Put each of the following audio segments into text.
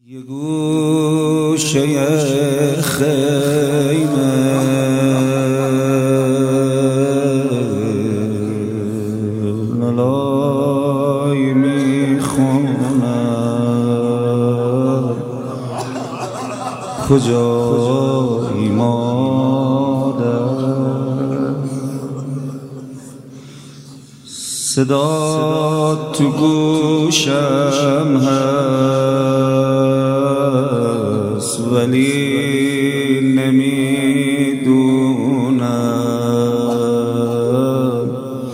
یه گوشه خیمه لالای میخونم کجایی مادر صدا تو گوشم هست ولی نمیدونم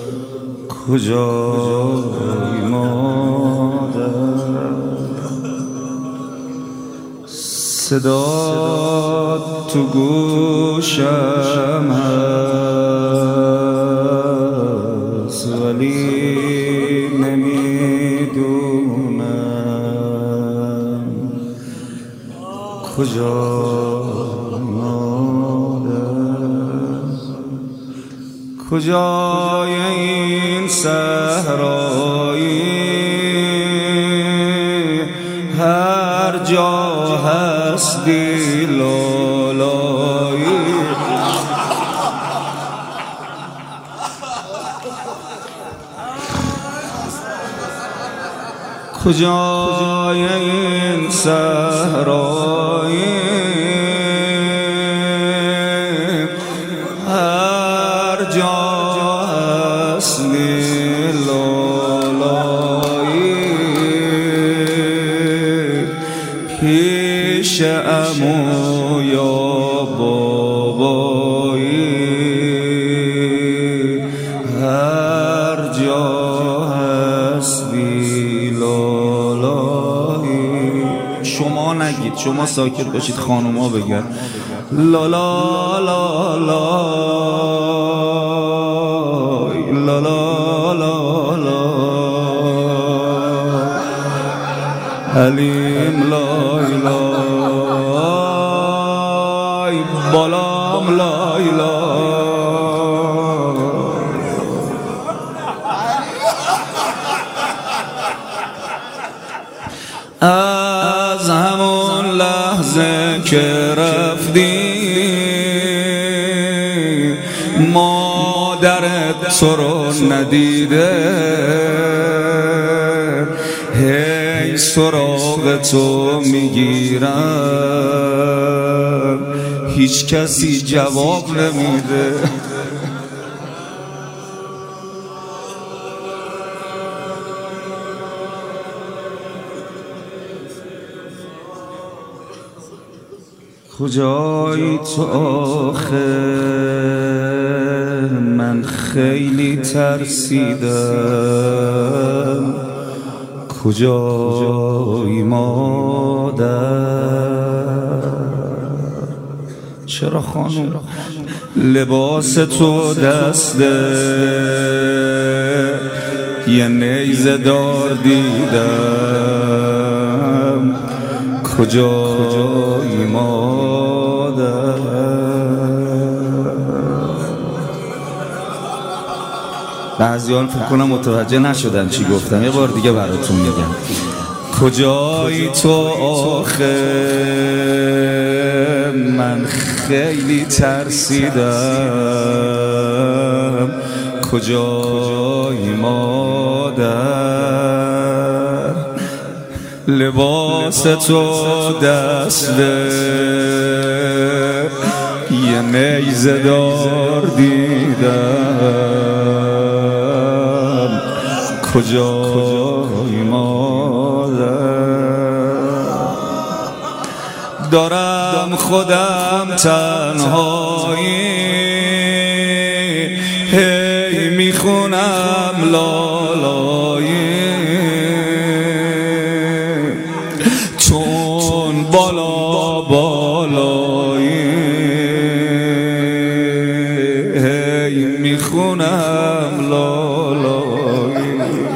کجایی مادر صدا تو گوشم هست ولی نمیدونم کجای مادر کجای این صحرایی هر جا هستی لالایی کجای این صحرایی هر جا هستی لالایی پیش عمو یا بابایی هر جا هستی لالایی شما نگید، شما ساکت باشید، خانوما بگن لالا لالا لالا لالا حلیم لای لای بالام لای لای از همون لحظه که رفتی مادرت تو رو ندیده هی سراغ تو میگیرم هیچ کسی جواب نمیده کجایی تو آخه من خیلی ترسیدم کجایی مادر چرا خانم لباس تو دسته یه نیزه دار دیدم کجایی مادر بعضیان فکر کنم متوجه نشدن چی گفتم یه بار دیگه براتون میگم کجایی تو آخه من خیلی ترسیدم کجایی مادر لباس تو دسته یه نیزه دار دیدم کجای مادر دارم خودم تنهایی هی میخونم لالایی چون بالا بالایی هی میخونم لالایی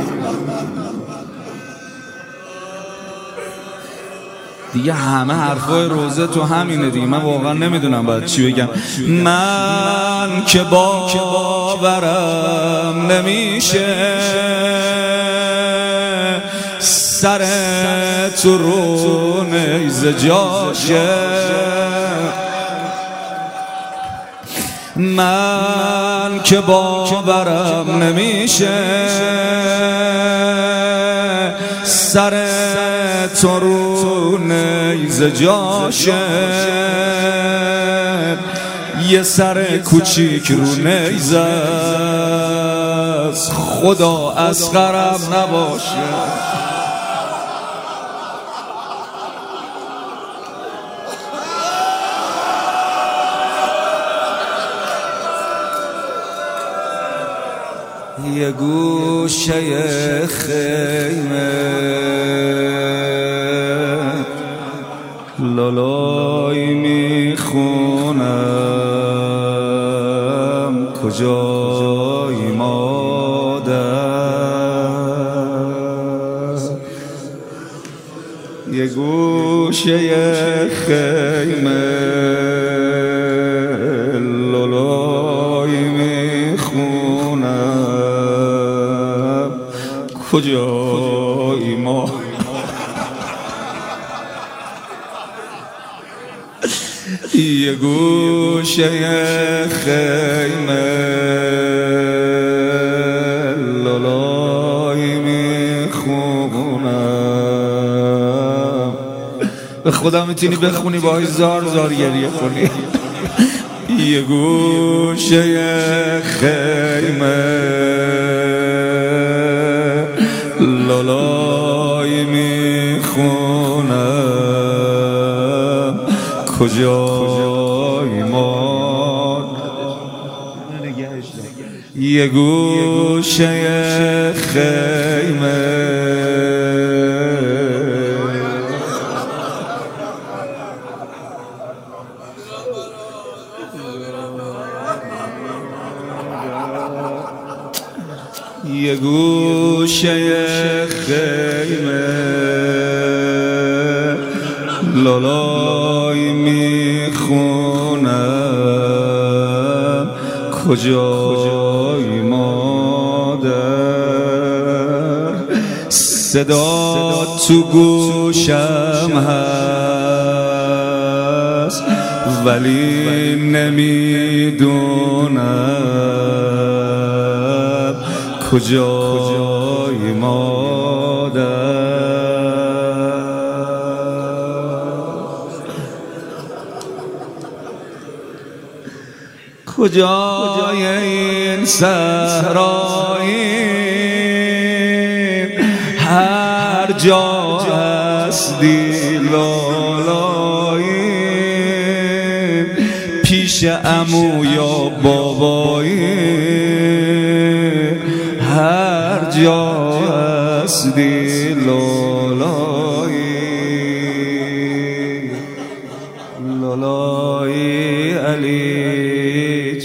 دیگه همه حرفای روزه تو همینه دیگه من واقعا نمیدونم باید چی بگم من که باورم نمیشه سر تو رو نیزه جاشه، من که باورم نمیشه سر تو رو نیزه جاشه، یه سر کوچیک رو نیزه است، خدا اصغرم نباشه. یه گوشه خیمه لالایی میخونم، کجایی مادر؟ یه گوشه خیمه لالایی میخونم، کجایی ما؟ یه گوشه خیمه لالایی میخونم. به خدا میتونی بخونی باهاش زار زار گریه کنی. یه گوشه خیمه لالایی میخونم، کجای ما؟ یه گوشه خیمه یه گوشه خیمه لالایی میخونم، کجای مادر؟ صدا تو گوشم هست ولی نمیدونم کجای مادر؟ کجای این صحرایی هر جا هستی لالایی، پیش عمو یا بابایی هر جا هستی لالایی، لالایی علی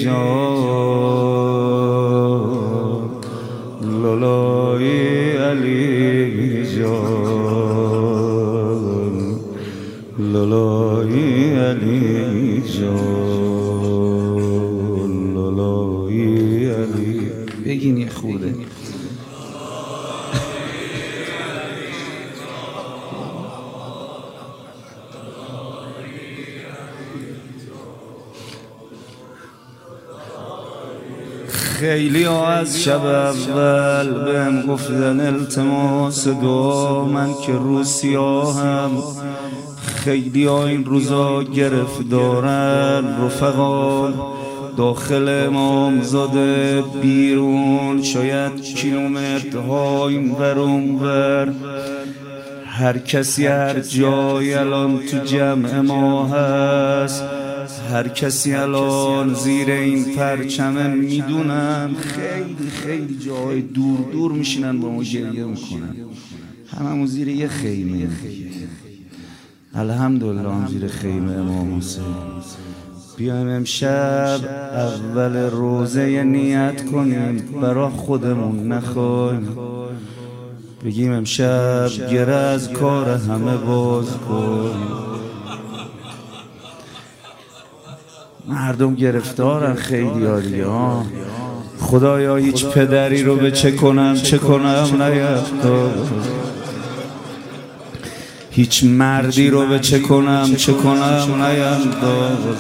جان، لالایی علی جان، لالایی علی جان، لالایی علی. بگین یه خورده. خیلی ها از شب اول بهم گفتن التماس دعا، من که روسیاهم. خیلی ها این روزا گرفتارن رفقا، داخل امامزاده بیرون شاید کیلومترها این ور اون ور، هر کسی هر جای الان تو جمع ما هست، هر کسی الان زیر این پرچمه میدونن خیلی خیلی جای دور دور میشینن با ما گریه میکنن، هممون زیر یه خیمه. الحمدلله هم زیر خیمه امام حسین. بیایم امشب اول روزه نیت کنیم برا خودمون نخوایم، بگیم امشب گره از کار همه باز کنیم. مردم گرفتارن خیلی ها، خدایا هیچ پدری رو به چه کنم نیفتاد. هیچ مردی رو به چه کنم نینداز.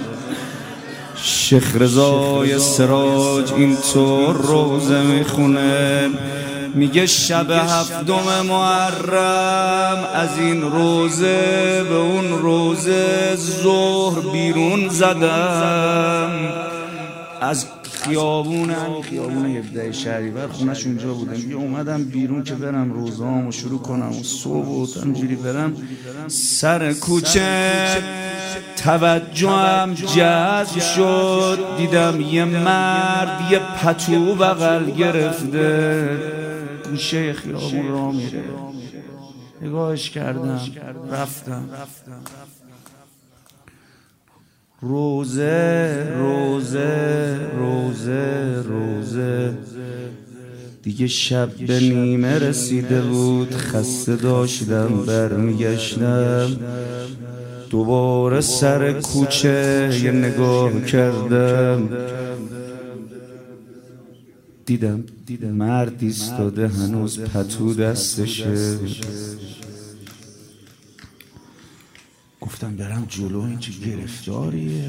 شیخ رضای سراج اینطور روزه میخونه، میگه شب 7 محرم از این روزه به اون روزه ظهر بیرون زدم از خیابون 17 شهریور، خونش اونجا بوده. میگه اومدم بیرون که برم روزهامو شروع کنم و صبح و همجوری برم سر کوچه توجهم جذب شد، دیدم یه مرد یه پتو بغل گرفته گوشه خیابون راه میره. نگاهش کردم رفتم. روزه دیگه شب به نیمه رسیده بود، خسته داشتم برمیگشتم. دوباره سر کوچه یه نگاه کردم، دیدم مرد ایستاده هنوز پتو دستشه. گفتم برم جلو، این چه گرفتاریه؟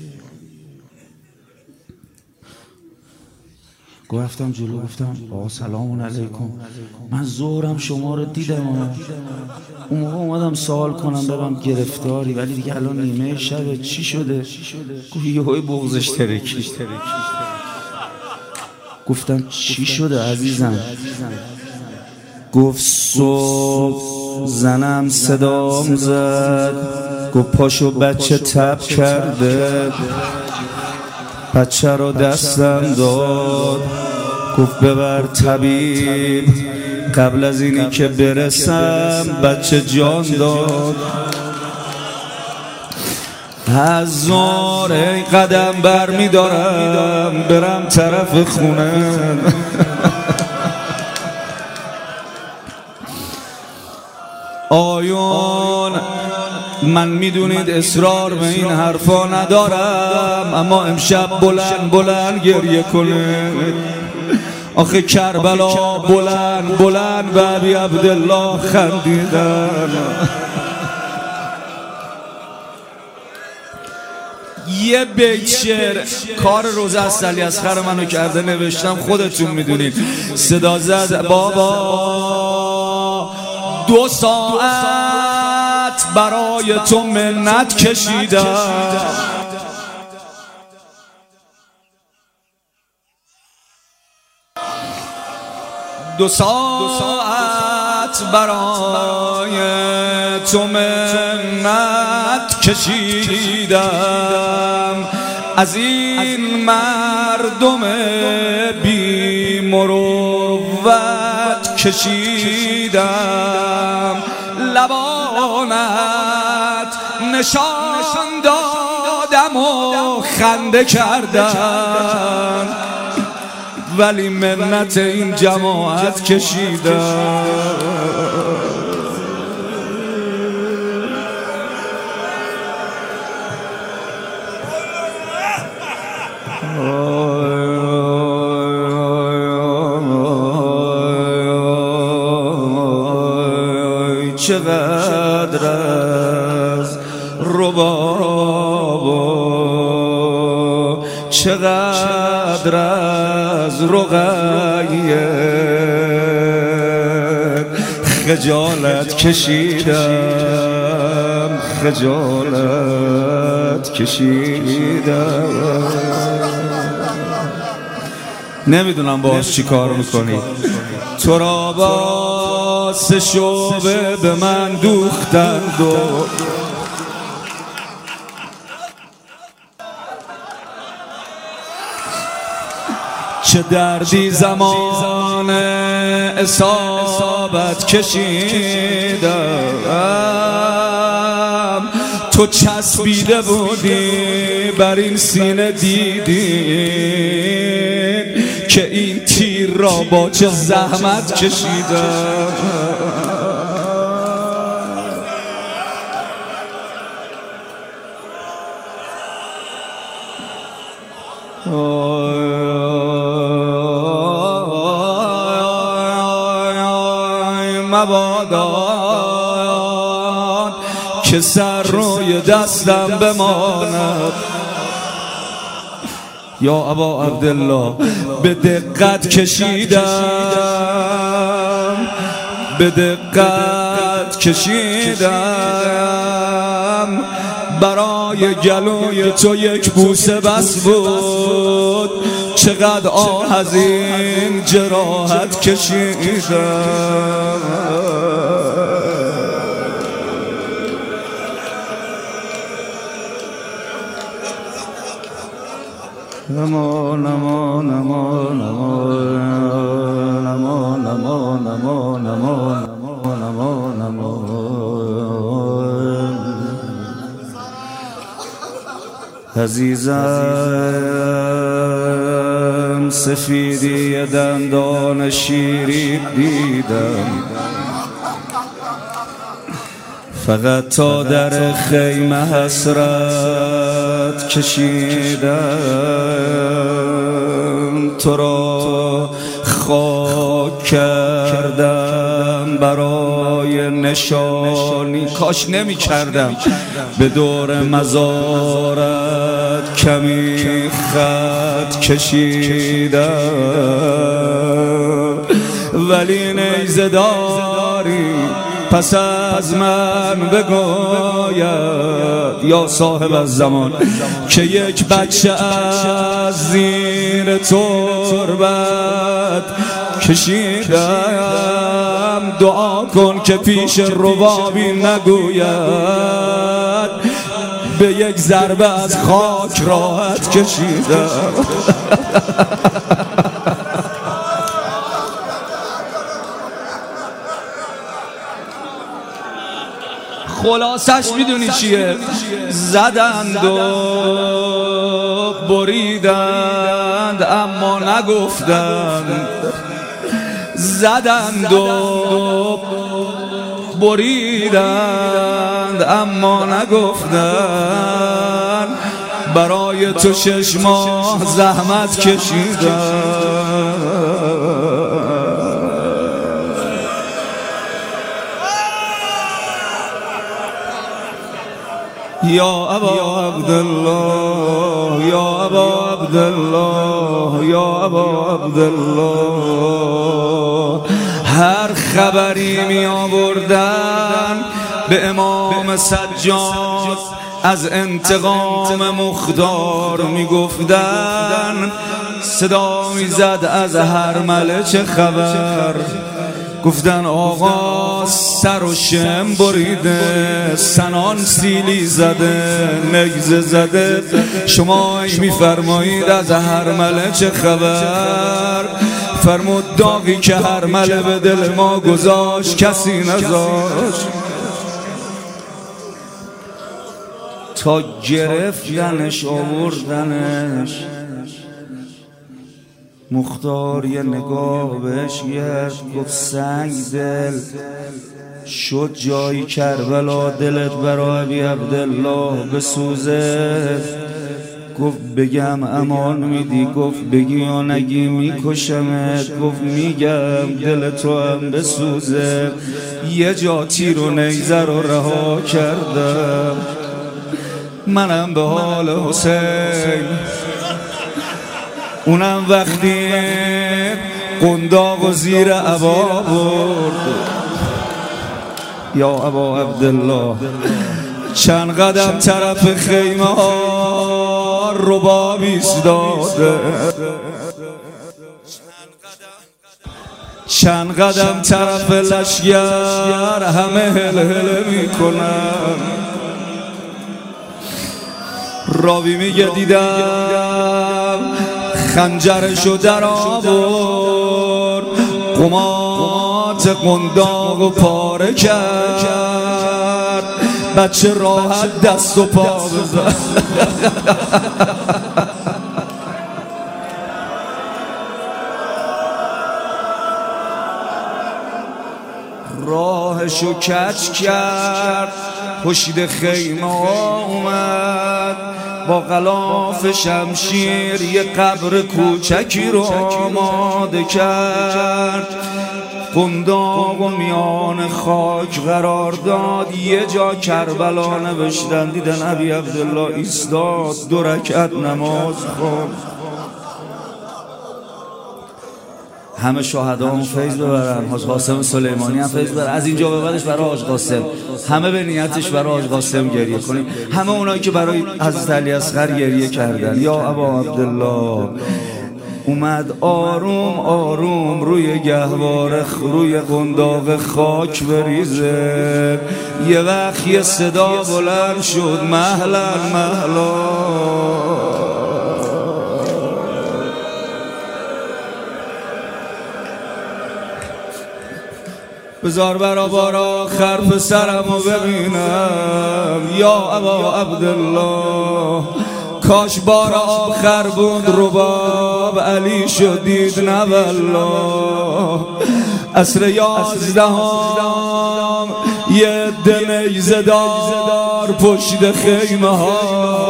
گفتم جلو، گفتم آقا سلام علیکم، من ظهرم شما رو دیدم، اون موقع اومدم سوال کنم ببینم گرفتاری، ولی دیگه الان نیمه شب، چی شده؟ گفت یهوی بغضش ترکی. گفتم چی شده عزیزم؟ گفت صبح زنم صدام زد، گفت پاشو بچه تب کرده. بچه رو دستم داد، گفت ببر طبیب، قبل از اینی که برسم بچه جان داد. هزار قدم بر می دارم برم طرف خونه. آیون من میدونید اصرار به این حرفا ندارم، اما امشب بلند گریه کنه. آخه کربلا بلند به ابی عبدالله خندیدن. یه بیت شعر کار روزه از علیاصغر منو کرده، نوشتم، خودتون میدونید. صدا زد بابا 2 ساعت برای تو منت کشیدم، 2 ساعت برای تو منت کشیدم، از این مردم بی مروت کشیدم. لبانت نشان دادم و خنده کردم، ولی منت این جماعت کشیدم. چقدر از رباب، چقدر از رقیه خجالت کشیدم، خجالت کشیدم. نمیدونم باز چی کار میکنی. تو را با 3 شعبه به من دوختند و چه دردی زمان اصابت کشیدم. تو چسبیده بودی بر این سینه، دیدی که این تیر را با چه زحمت کشیدم. مبادا که سر روی دستم بماند. یا ابا عبدالله به دقت کشیدم، به دقت کشیدم، برای گلوی تو یک بوسه بس بود، چقدر آه از این جراحت کشیدم. نما نما نما نما نما نما نما نما نما نما عزیزم سفیدی دندان شیری دیدم، فقط تا در خیمه حسرت کشیدم. تو را خاک کردم برای نشانی، کاش نمی کردم به دور مزارت کمی خط کشیدم. ولی نیزه داری پس از من بگوید یا صاحب الزمان که یک بچه از زیر تربت کشیدم. دعا کن که پیش ربابی نگوید به یک ضربه از خاک راحت کشیدم. خلاصش میدونی چیه؟ زدند و بریدند اما نگفتند، زدند و بریدند اما نگفتند، برای تو 6 ماه زحمت کشیدم. یا ابا عبدالله یا ابا عبدالله یا ابا عبدالله، هر خبری می آوردن به امام سجاد از انتقام مختار می گفتن. صدا می زد از هرمله چه خبر، گفتن آقا سر و شم بریده، سنان سیلی زده، نگزه زده، شما میفرمایید از هرمله چه خبر؟ فرمود داغی که هرمله به دل ما گذاشت کسی نذاشت. تا گرفتنش آوردنش، مختار یه نگاه بهش کرد، گفت سنگ دل شد جایی کربلا، دلت برای ابی عبدالله بسوزه. گفت بگم امان میدی؟ گفت بگی یا نگی میکشمت. گفت میگم دل تو هم بسوزه. یه جا تیر و نیزه رو رها کردم، منم به حال حسین، اونم وقتی قنداق و زیر عبا برد. یا ابا عبدالله چند قدم طرف خیمه ها رباب ایستاده، چند قدم طرف لشگر همه هل هل میکنن. راوی میگه دیدم خنجرشو در آورد، قمات قنداق و پاره کرد، بچه راحت دست و پا بزد. راهشو کج کرد، پشت خیمه اومد، با غلاف شمشیر یه قبر کوچکی رو آماده کرد. قنداق و میان خاک قرار داد. یه جا کربلا نوشتن، دیدن ابی عبدالله ایستاد 2 رکعت نماز خوند. همه شهدا هم فیض ببرن، حاج قاسم سلیمانی هم فیض ببرن. از اینجا به بعدش برای حاج قاسم، همه به نیتش برای حاج قاسم گریه کنیم. همه اونایی که برای حضرت علی اصغر گریه کردن. یا ابا عبدالله اومد آروم آروم روی گهواره روی قنداق خاک بریزه. یه وقت یه صدا بلند شد، مهلا مهلا. بذار برابر آخر پسرمو ببینم. یا ابا عبدالله کاش بار آخر بود رباب علی شدید نه والله. عصر 11 یه عده نیزه دار پشت خیمه ها.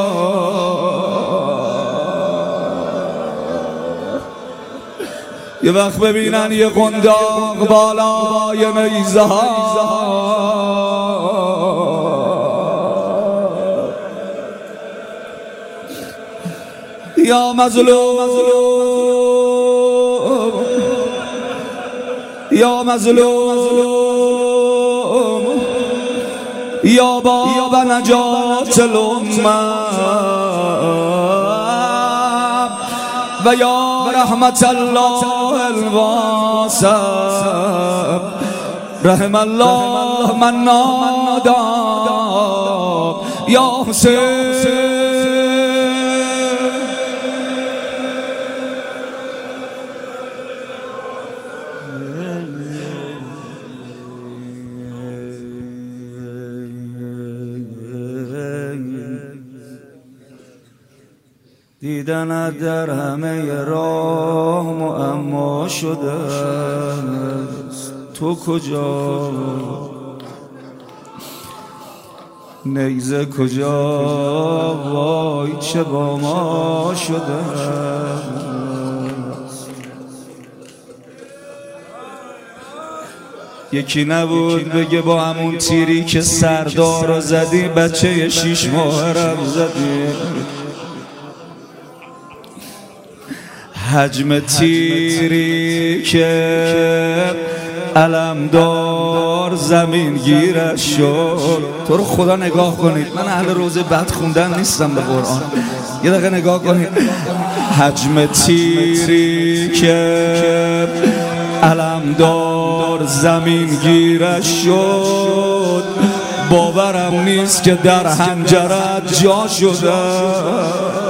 یه وقت ببینن یه قنداق بالای نیزه ها. یا مظلوم یا مظلوم یا باب نجات الامه و یا رحمت الله الواسع. رحم الله من نادى یا حسین. دیدن در همه راه معما شده است. تو کجا نیزه کجا وای چه با ما شده است. یکی نبود بگه با همون تیری که سردار رو زدی بچه 6 ماه رو زدی. حجم تیری که علمدار زمین گیرش شد. تو رو خدا نگاه کنید، من اهل روزه بد خوندن نیستم به قرآن، یه دقیقه نگاه کنید. حجم تیری که علمدار زمین گیرش شد. باورم نیست که در حنجرت جا شده.